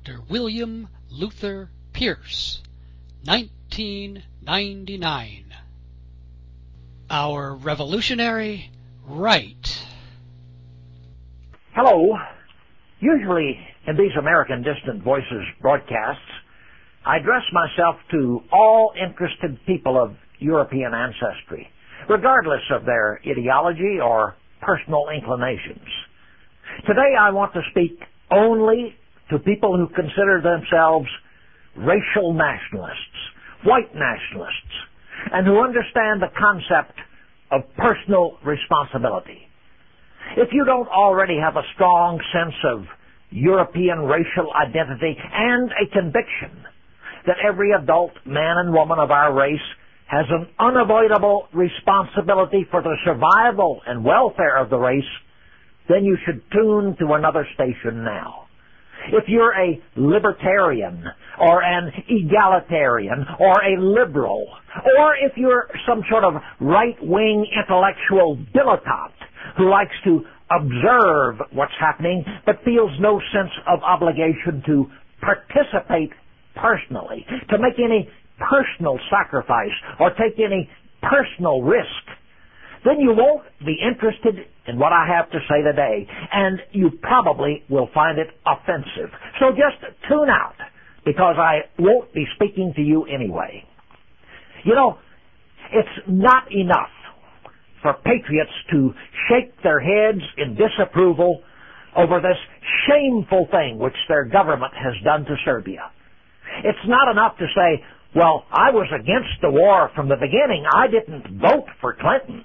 Dr. William Luther Pierce, 1999. Our Revolutionary Right. Hello. Usually in these American Distant Voices broadcasts, I address myself to all interested people of European ancestry, regardless of their ideology or personal inclinations. Today I want to speak only to people who consider themselves racial nationalists, white nationalists, and who understand the concept of personal responsibility. If you don't already have a strong sense of European racial identity and a conviction that every adult man and woman of our race has an unavoidable responsibility for the survival and welfare of the race, then you should tune to another station now. If you're a libertarian or an egalitarian or a liberal, or if you're some sort of right-wing intellectual dilettante who likes to observe what's happening but feels no sense of obligation to participate personally, to make any personal sacrifice or take any personal risk, then you won't be interested in what I have to say today, and you probably will find it offensive. So just tune out, because I won't be speaking to you anyway. You know, it's not enough for patriots to shake their heads in disapproval over this shameful thing which their government has done to Serbia. It's not enough to say, well, I was against the war from the beginning. I didn't vote for Clinton.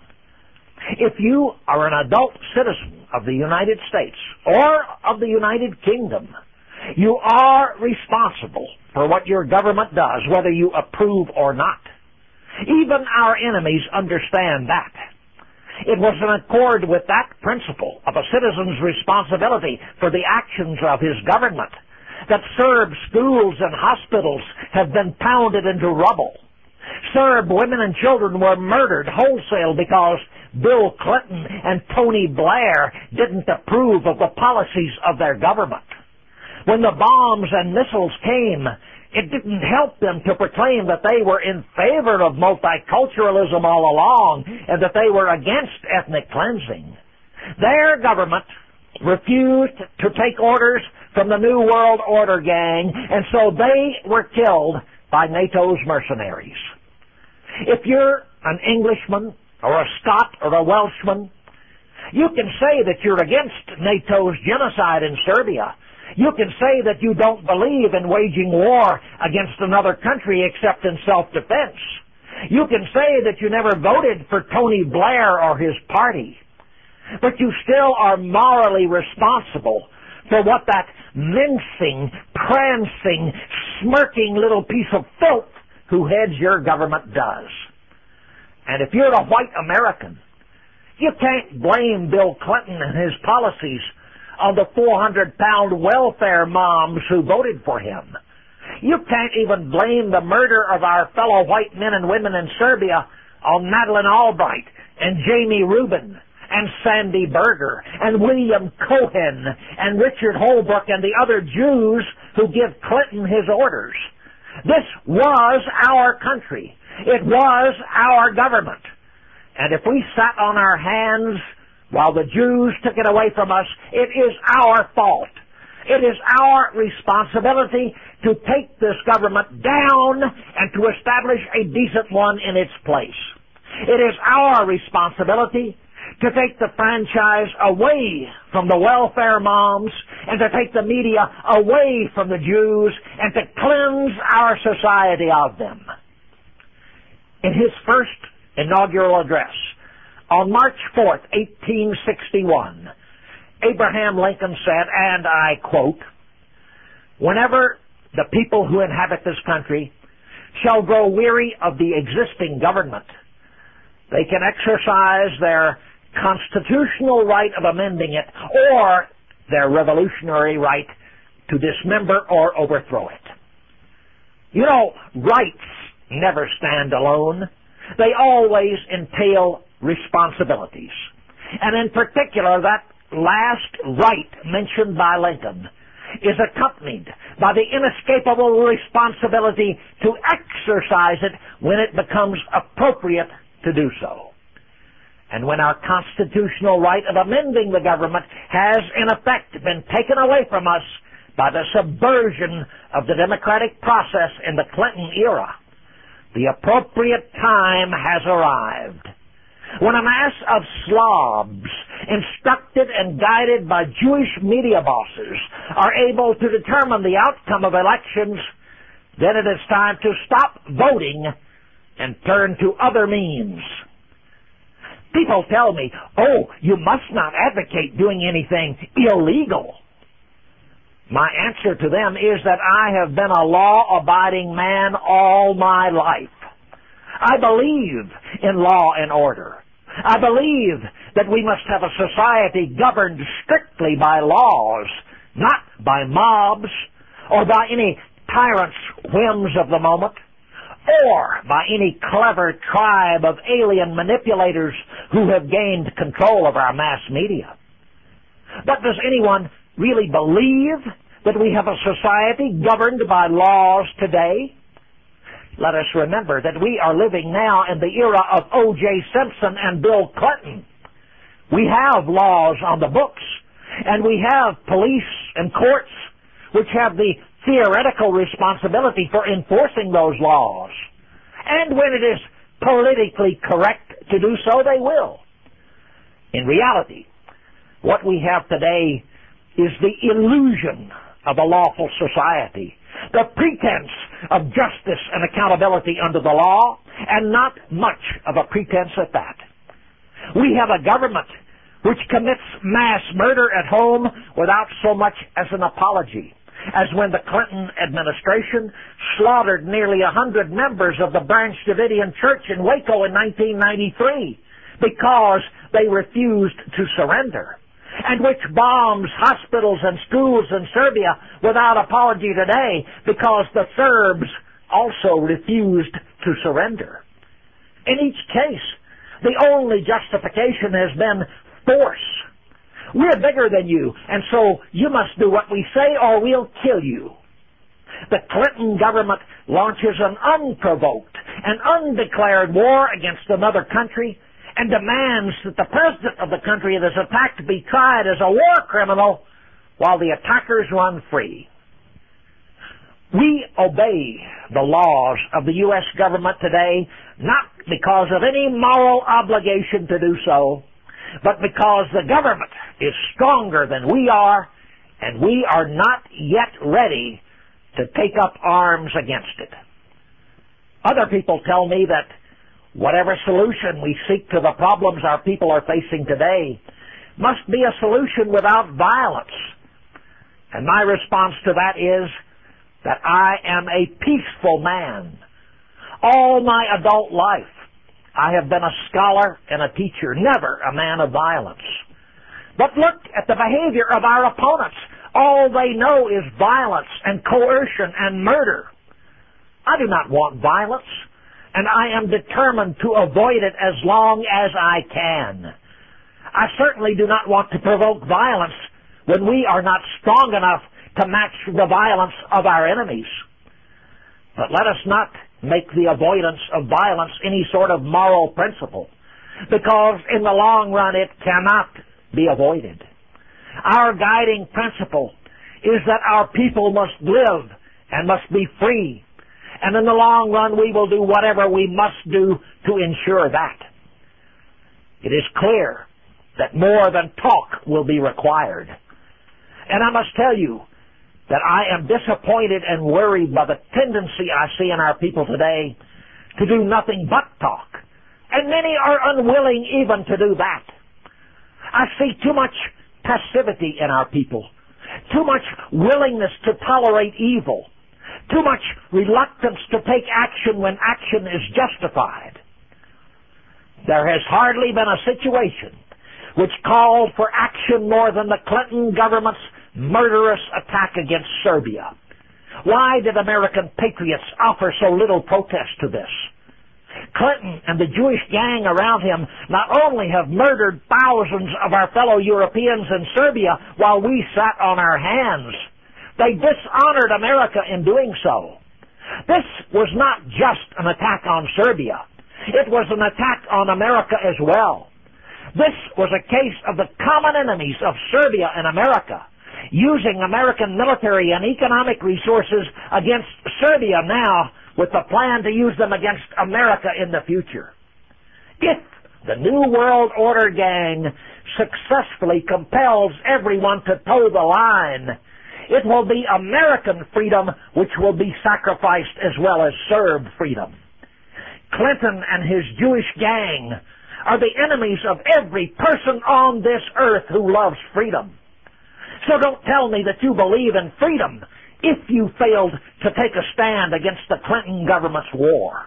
If you are an adult citizen of the United States or of the United Kingdom, you are responsible for what your government does, whether you approve or not. Even our enemies understand that. It was in accord with that principle of a citizen's responsibility for the actions of his government that Serb schools and hospitals have been pounded into rubble. Serb women and children were murdered wholesale because Bill Clinton and Tony Blair didn't approve of the policies of their government. When the bombs and missiles came, it didn't help them to proclaim that they were in favor of multiculturalism all along and that they were against ethnic cleansing. Their government refused to take orders from the New World Order gang, and so they were killed by NATO's mercenaries. If you're an Englishman or a Scot or a Welshman, you can say that you're against NATO's genocide in Serbia. You can say that you don't believe in waging war against another country except in self-defense. You can say that you never voted for Tony Blair or his party. But you still are morally responsible for what that mincing, prancing, smirking little piece of filth who heads your government does. And if you're a white American, you can't blame Bill Clinton and his policies on the 400-pound welfare moms who voted for him. You can't even blame the murder of our fellow white men and women in Serbia on Madeleine Albright and Jamie Rubin and Sandy Berger and William Cohen and Richard Holbrooke and the other Jews who give Clinton his orders. This was our country. It was our government. And if we sat on our hands while the Jews took it away from us, it is our fault. It is our responsibility to take this government down and to establish a decent one in its place. It is our responsibility to take the franchise away from the welfare moms and to take the media away from the Jews and to cleanse our society of them. In his first inaugural address on March 4th, 1861, Abraham Lincoln said, and I quote, "Whenever the people who inhabit this country shall grow weary of the existing government, they can exercise their constitutional right of amending it or their revolutionary right to dismember or overthrow it." You know, rights never stand alone. They always entail responsibilities. And in particular, that last right mentioned by Lincoln is accompanied by the inescapable responsibility to exercise it when it becomes appropriate to do so. And when our constitutional right of amending the government has, in effect, been taken away from us by the subversion of the democratic process in the Clinton era, the appropriate time has arrived. When a mass of slobs, instructed and guided by Jewish media bosses, are able to determine the outcome of elections, then it is time to stop voting and turn to other means. People tell me, oh, you must not advocate doing anything illegal. My answer to them is that I have been a law-abiding man all my life. I believe in law and order. I believe that we must have a society governed strictly by laws, not by mobs or by any tyrant's whims of the moment, or by any clever tribe of alien manipulators who have gained control of our mass media. But does anyone really believe that we have a society governed by laws today? Let us remember that we are living now in the era of O.J. Simpson and Bill Clinton. We have laws on the books, and we have police and courts which have the theoretical responsibility for enforcing those laws. And when it is politically correct to do so, they will. In reality, what we have today is the illusion of a lawful society, the pretense of justice and accountability under the law, and not much of a pretense at that. We have a government which commits mass murder at home without so much as an apology, as when the Clinton administration slaughtered nearly 100 members of the Branch Davidian Church in Waco in 1993 because they refused to surrender, and which bombs hospitals and schools in Serbia without apology today because the Serbs also refused to surrender. In each case, the only justification has been force. We're bigger than you, and so you must do what we say or we'll kill you. The Clinton government launches an unprovoked and undeclared war against another country and demands that the president of the country that is attacked be tried as a war criminal while the attackers run free. We obey the laws of the U.S. government today not because of any moral obligation to do so, but because the government is stronger than we are, and we are not yet ready to take up arms against it. Other people tell me that whatever solution we seek to the problems our people are facing today must be a solution without violence. And my response to that is that I am a peaceful man. All my adult life, I have been a scholar and a teacher, never a man of violence. But look at the behavior of our opponents. All they know is violence and coercion and murder. I do not want violence, and I am determined to avoid it as long as I can. I certainly do not want to provoke violence when we are not strong enough to match the violence of our enemies. But let us not make the avoidance of violence any sort of moral principle, because in the long run it cannot be avoided. Our guiding principle is that our people must live and must be free, and in the long run we will do whatever we must do to ensure that. It is clear that more than talk will be required. And I must tell you that I am disappointed and worried by the tendency I see in our people today to do nothing but talk. And many are unwilling even to do that. I see too much passivity in our people, too much willingness to tolerate evil, too much reluctance to take action when action is justified. There has hardly been a situation which called for action more than the Clinton government's murderous attack against Serbia. Why did American patriots offer so little protest to this? Clinton and the Jewish gang around him not only have murdered thousands of our fellow Europeans in Serbia while we sat on our hands, They dishonored America in doing so. This was not just an attack on Serbia. It was an attack on America as well. This was a case of the common enemies of Serbia and America using American military and economic resources against Serbia now with the plan to use them against America in the future. If the New World Order gang successfully compels everyone to toe the line, it will be American freedom which will be sacrificed as well as Serb freedom. Clinton and his Jewish gang are the enemies of every person on this earth who loves freedom. So don't tell me that you believe in freedom if you failed to take a stand against the Clinton government's war.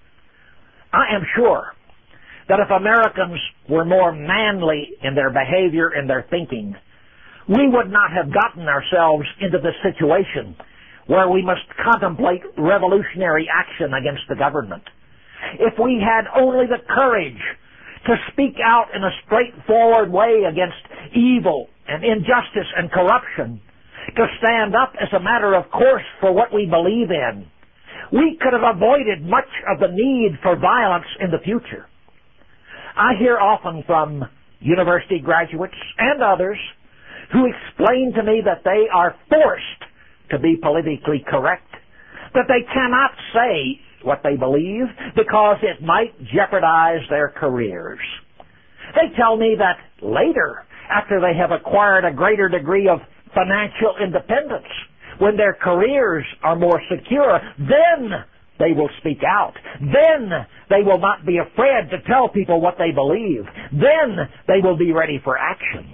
I am sure that if Americans were more manly in their behavior and their thinking, we would not have gotten ourselves into this situation where we must contemplate revolutionary action against the government. If we had only the courage to speak out in a straightforward way against evil and injustice and corruption, to stand up as a matter of course for what we believe in, we could have avoided much of the need for violence in the future. I hear often from university graduates and others who explain to me that they are forced to be politically correct, that they cannot say what they believe because it might jeopardize their careers. They tell me that later, after they have acquired a greater degree of financial independence, when their careers are more secure, then they will speak out. Then they will not be afraid to tell people what they believe. Then they will be ready for action.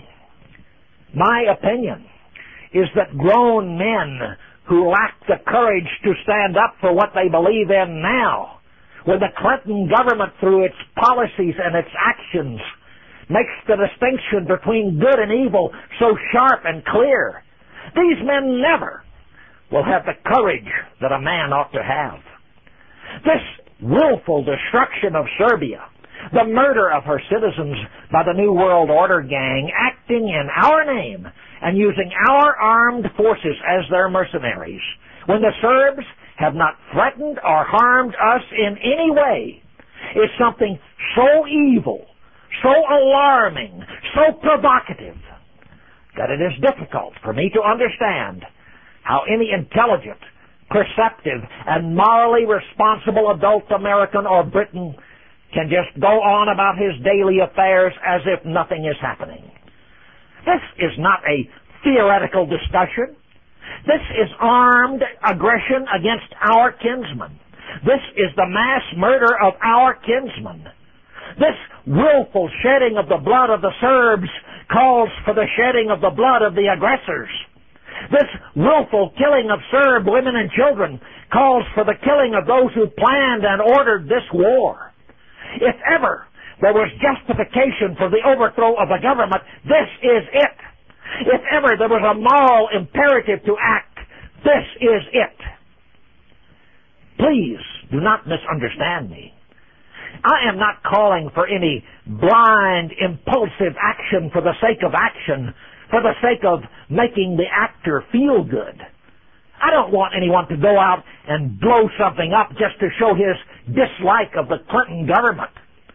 My opinion is that grown men who lack the courage to stand up for what they believe in now, when the Clinton government, through its policies and its actions, makes the distinction between good and evil so sharp and clear, these men never will have the courage that a man ought to have. This willful destruction of Serbia, the murder of her citizens by the New World Order gang acting in our name and using our armed forces as their mercenaries, when the Serbs have not threatened or harmed us in any way, is something so evil, so alarming, so provocative, that it is difficult for me to understand how any intelligent, perceptive, and morally responsible adult American or Briton can just go on about his daily affairs as if nothing is happening. This is not a theoretical discussion. This is armed aggression against our kinsmen. This is the mass murder of our kinsmen. This willful shedding of the blood of the Serbs calls for the shedding of the blood of the aggressors. This willful killing of Serb women and children calls for the killing of those who planned and ordered this war. If ever there was justification for the overthrow of the government, this is it. If ever there was a moral imperative to act, this is it. Please do not misunderstand me. I am not calling for any blind, impulsive action for the sake of action, for the sake of making the actor feel good. I don't want anyone to go out and blow something up just to show his dislike of the Clinton government.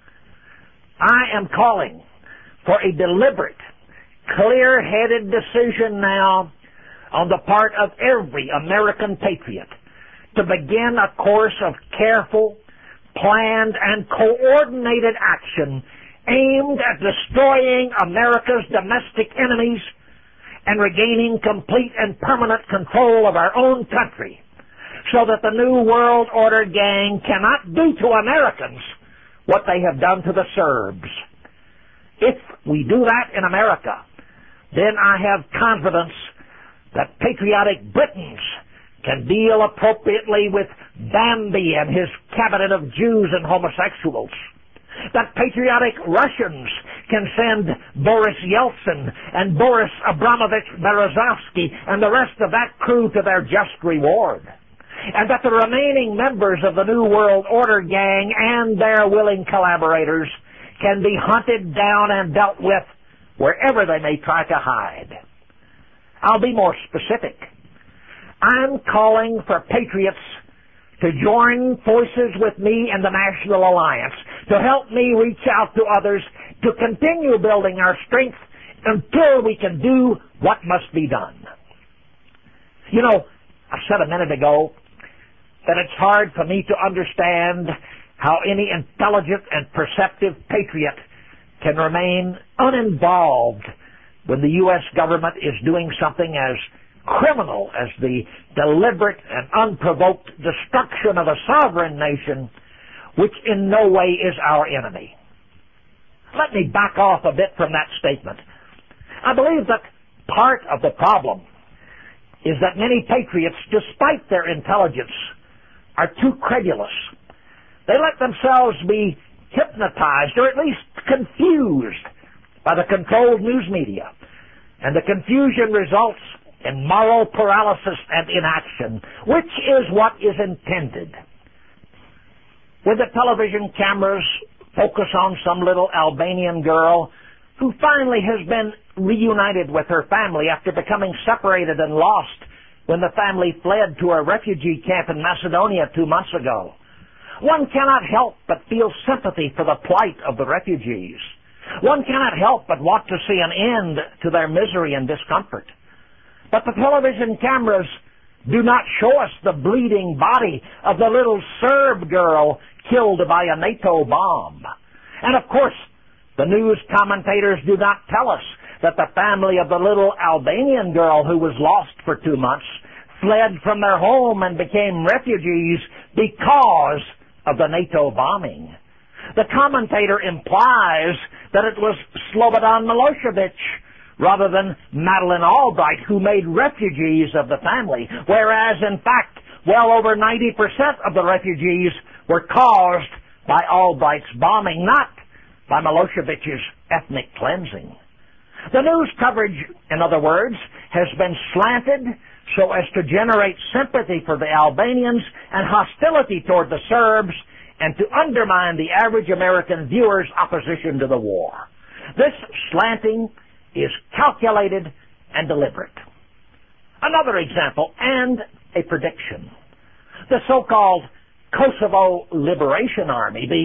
I am calling for a deliberate, clear-headed decision now on the part of every American patriot to begin a course of careful, planned, and coordinated action aimed at destroying America's domestic enemies and regaining complete and permanent control of our own country, so that the New World Order gang cannot do to Americans what they have done to the Serbs. If we do that in America, then I have confidence that patriotic Britons can deal appropriately with Bambi and his cabinet of Jews and homosexuals, that patriotic Russians can send Boris Yeltsin and Boris Abramovich Berezovsky and the rest of that crew to their just reward, and that the remaining members of the New World Order gang and their willing collaborators can be hunted down and dealt with wherever they may try to hide. I'll be more specific. I'm calling for patriots to join forces with me and the National Alliance, to help me reach out to others, to continue building our strength until we can do what must be done. You know, I said a minute ago that it's hard for me to understand how any intelligent and perceptive patriot can remain uninvolved when the U.S. government is doing something as criminal as the deliberate and unprovoked destruction of a sovereign nation, which in no way is our enemy. Let me back off a bit from that statement. I believe that part of the problem is that many patriots, despite their intelligence, are too credulous. They let themselves be hypnotized or at least confused by the controlled news media, and the confusion results in moral paralysis and inaction, which is what is intended. When the television cameras focus on some little Albanian girl who finally has been reunited with her family after becoming separated and lost when the family fled to a refugee camp in Macedonia 2 months ago, one cannot help but feel sympathy for the plight of the refugees. One cannot help but want to see an end to their misery and discomfort. But the television cameras do not show us the bleeding body of the little Serb girl killed by a NATO bomb. And of course, the news commentators do not tell us that the family of the little Albanian girl who was lost for 2 months fled from their home and became refugees because of the NATO bombing. The commentator implies that it was Slobodan Milosevic rather than Madeleine Albright who made refugees of the family, whereas in fact well over 90% of the refugees were caused by Albright's bombing, not by Milosevic's ethnic cleansing. The news coverage, in other words, has been slanted so as to generate sympathy for the Albanians and hostility toward the Serbs, and to undermine the average American viewer's opposition to the war. This slanting is calculated and deliberate. Another example, and a prediction. The so-called Kosovo Liberation Army, the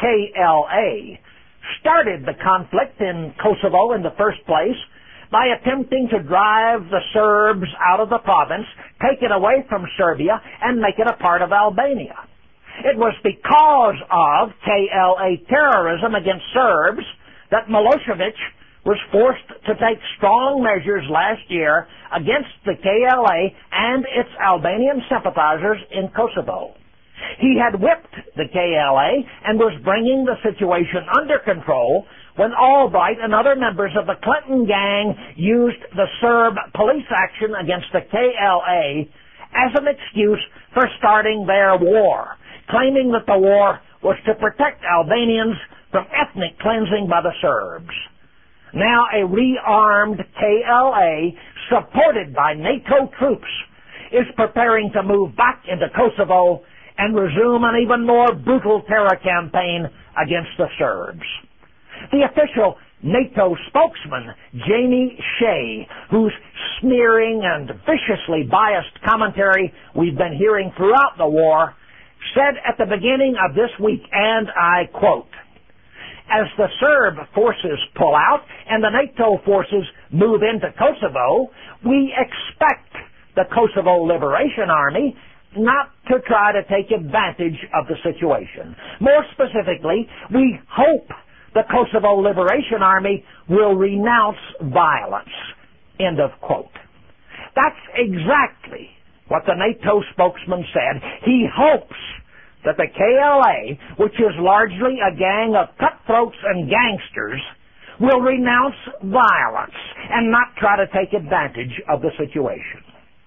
KLA, started the conflict in Kosovo in the first place by attempting to drive the Serbs out of the province, take it away from Serbia, and make it a part of Albania. It was because of KLA terrorism against Serbs that Milosevic was forced to take strong measures last year against the KLA and its Albanian sympathizers in Kosovo. He had whipped the KLA and was bringing the situation under control when Albright and other members of the Clinton gang used the Serb police action against the KLA as an excuse for starting their war, claiming that the war was to protect Albanians from ethnic cleansing by the Serbs. Now a rearmed KLA, supported by NATO troops, is preparing to move back into Kosovo and resume an even more brutal terror campaign against the Serbs. The official NATO spokesman, Jamie Shea, whose smearing and viciously biased commentary we've been hearing throughout the war, said at the beginning of this week, and I quote, "As the Serb forces pull out and the NATO forces move into Kosovo, we expect the Kosovo Liberation Army not to try to take advantage of the situation. More specifically, we hope the Kosovo Liberation Army will renounce violence." End of quote. That's exactly what the NATO spokesman said. He hopes that the KLA, which is largely a gang of cutthroats and gangsters, will renounce violence and not try to take advantage of the situation.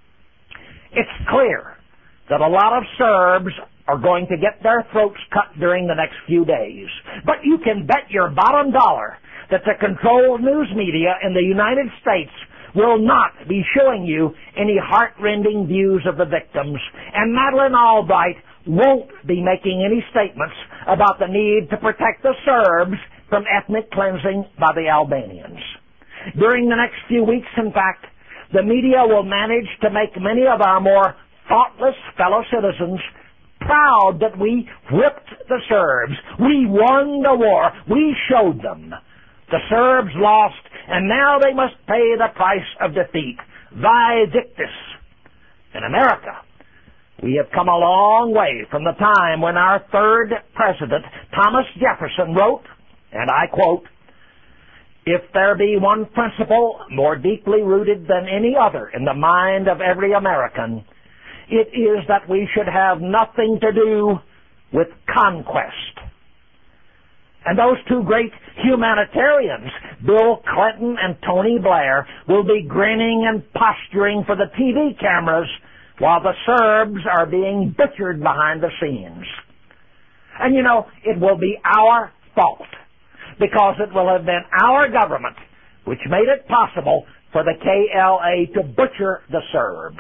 It's clear that a lot of Serbs are going to get their throats cut during the next few days. But you can bet your bottom dollar that the controlled news media in the United States will not be showing you any heart-rending views of the victims, and Madeleine Albright won't be making any statements about the need to protect the Serbs from ethnic cleansing by the Albanians. During the next few weeks, in fact, the media will manage to make many of our more thoughtless fellow citizens proud that we whipped the Serbs. We won the war. We showed them. The Serbs lost, and now they must pay the price of defeat. Victis. In America, we have come a long way from the time when our third president, Thomas Jefferson, wrote, and I quote, "If there be one principle more deeply rooted than any other in the mind of every American, it is that we should have nothing to do with conquest." And those two great humanitarians, Bill Clinton and Tony Blair, will be grinning and posturing for the TV cameras while the Serbs are being butchered behind the scenes. And you know, it will be our fault, because it will have been our government which made it possible for the KLA to butcher the Serbs.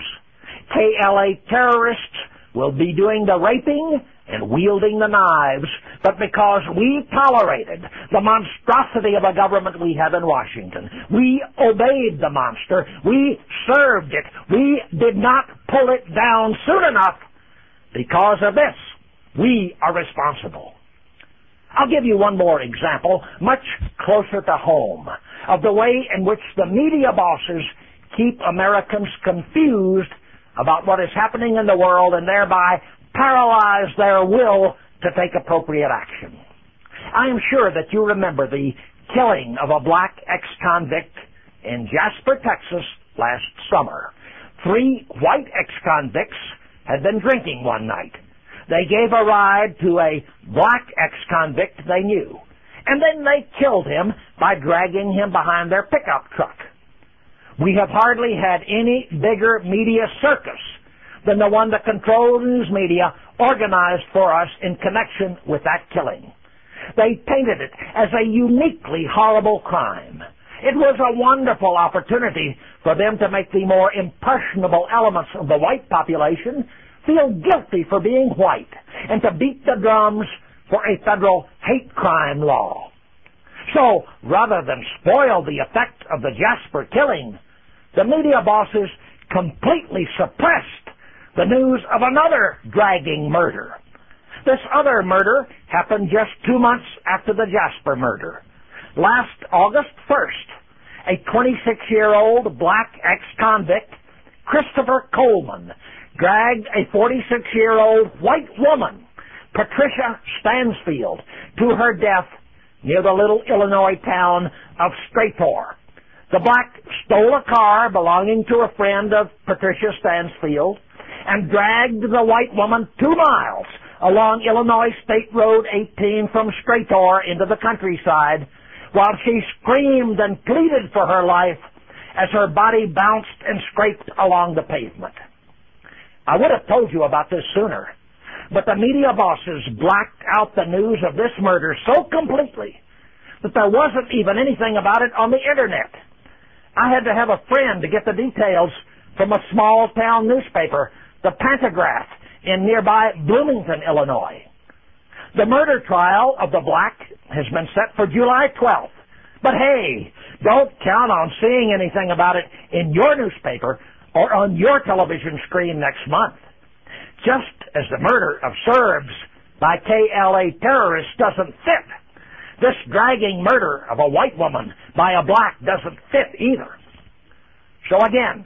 KLA terrorists will be doing the raping and wielding the knives, but because we tolerated the monstrosity of a government we have in Washington, we obeyed the monster, we served it, we did not pull it down soon enough. Because of this, we are responsible. I'll give you one more example, much closer to home, of the way in which the media bosses keep Americans confused about what is happening in the world and thereby paralyze their will to take appropriate action. I am sure that you remember the killing of a black ex-convict in Jasper, Texas last summer. 3 white ex-convicts had been drinking one night. They gave a ride to a black ex-convict they knew, and then they killed him by dragging him behind their pickup truck. We have hardly had any bigger media circus than the one the control news media organized for us in connection with that killing. They painted it as a uniquely horrible crime. It was a wonderful opportunity for them to make the more impressionable elements of the white population feel guilty for being white and to beat the drums for a federal hate crime law. So, rather than spoil the effect of the Jasper killing, the media bosses completely suppressed the news of another dragging murder. This other murder happened just 2 months after the Jasper murder. Last August 1st, a 26-year-old black ex-convict, Christopher Coleman, dragged a 46-year-old white woman, Patricia Stansfield, to her death near the little Illinois town of Strator. The black stole a car belonging to a friend of Patricia Stansfield and dragged the white woman 2 miles along Illinois State Road 18 from Strator into the countryside while she screamed and pleaded for her life as her body bounced and scraped along the pavement. I would have told you about this sooner, but the media bosses blacked out the news of this murder so completely that there wasn't even anything about it on the Internet. I had to have a friend to get the details from a small-town newspaper, the Pantagraph, in nearby Bloomington, Illinois. The murder trial of the black has been set for July 12th. But hey, don't count on seeing anything about it in your newspaper or on your television screen next month. Just as the murder of Serbs by KLA terrorists doesn't fit, this dragging murder of a white woman by a black doesn't fit either. So again,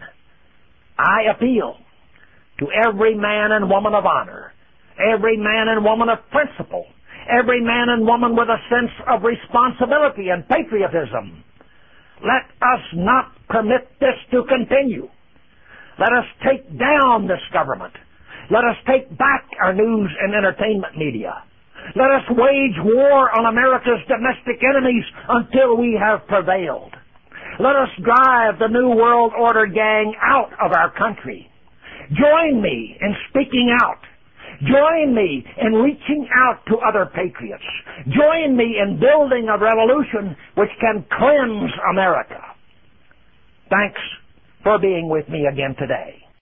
I appeal to every man and woman of honor, every man and woman of principle, every man and woman with a sense of responsibility and patriotism. Let us not permit this to continue. Let us take down this government. Let us take back our news and entertainment media. Let us wage war on America's domestic enemies until we have prevailed. Let us drive the New World Order gang out of our country. Join me in speaking out. Join me in reaching out to other patriots. Join me in building a revolution which can cleanse America. Thanks for being with me again today.